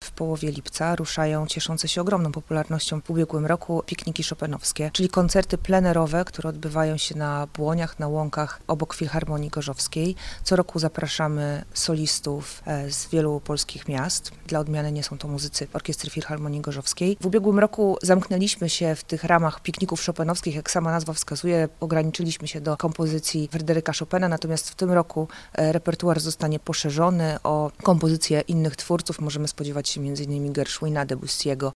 w połowie lipca ruszają cieszące się ogromną popularnością w ubiegłym roku pikniki chopinowskie, czyli koncerty plenerowe, które odbywają się na błoniach, na łąkach obok Filharmonii Gorzowskiej. Co roku zapraszamy solistów z wielu polskich miast. Dla odmiany nie są to muzycy Orkiestry Filharmonii Gorzowskiej. W ubiegłym roku zamknęliśmy się w tych ramach pikników chopinowskich, jak sama nazwa wskazuje, ograniczyliśmy się do kompozycji Fryderyka Chopina, natomiast w tym roku repertuar zostanie poszerzony o kompozycje innych twórców. Możemy spodziewać się m.in. Gershwina, Debussy'ego,